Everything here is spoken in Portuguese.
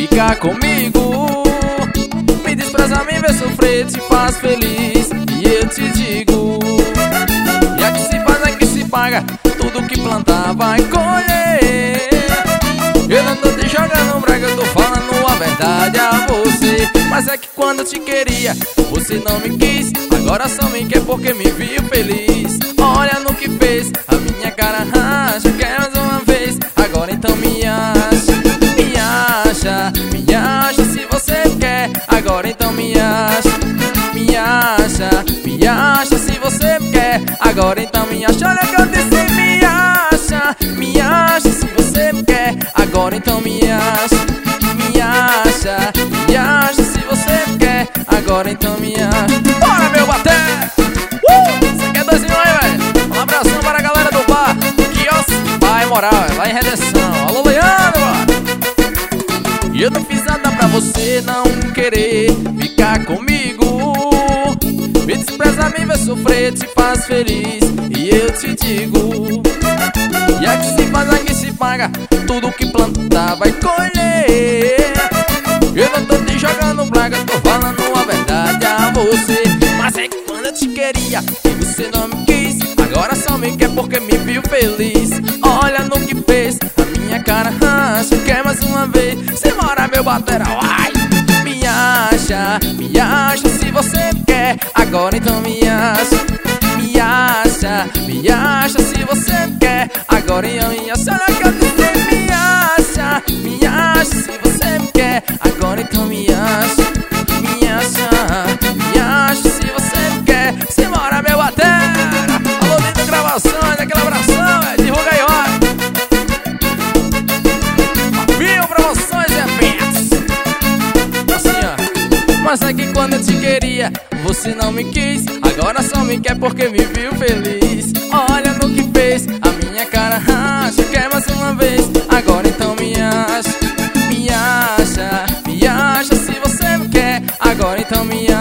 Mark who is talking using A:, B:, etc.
A: ficar comigo. Me despreza, me vê sofrer, te faz feliz. E eu te digo: e aqui se faz, aqui se paga. Tudo que plantar vai colher. Eu não tô te jogando brega, eu tô falando a verdade a você. Mas é que quando eu te queria, você não me quis. Agora só me quer porque me viu feliz. Olha no que fez, a minha cara racha. Quer mais uma vez, agora então me acha. Me acha, me acha se você quer. Agora então me acha. Me acha, me acha se você quer. Agora então me acha. Olha que eu disse, me acha se você quer. Agora então me acha. Me acha se você quer. Agora então me acha. Bora, meu bater! Você quer dois em um aí, velho? Um abração para a galera do bar Quiosque Pai Moral, lá em Redenção. Alô, Leandro, mano. E eu não fiz nada pra você não querer ficar comigo. Me despreza, me vê sofrer, te faz feliz. E eu te digo: e aqui se faz, aqui se paga. Tudo que plantar vai colher. Eu não tô te jogando praga, tô falando a verdade a você. Mas é que quando eu te queria e você não me quis, agora só me quer porque me viu feliz. Olha no que fez, a minha cara racha. Quer mais uma vez, simbora meu batera, vai! Me acha se você quer. Agora então me acha. Me acha se você quer. Agora eu me acha. Olha que eu disse, me acha se você quer. Agora então me acha. Me acha se você quer. Simbora meu batera. Alô, Lindo Gravações, aquele abração, divulga aí, ó. Mil promoções e eventos. Assim, ó. Mas é que quando eu te queria, você não me quis. Agora só me quer porque me viu feliz. Olha no que fez, a minha cara racha. Quer mais uma vez, agora então me acha. Me acha se você me quer. Agora então me acha.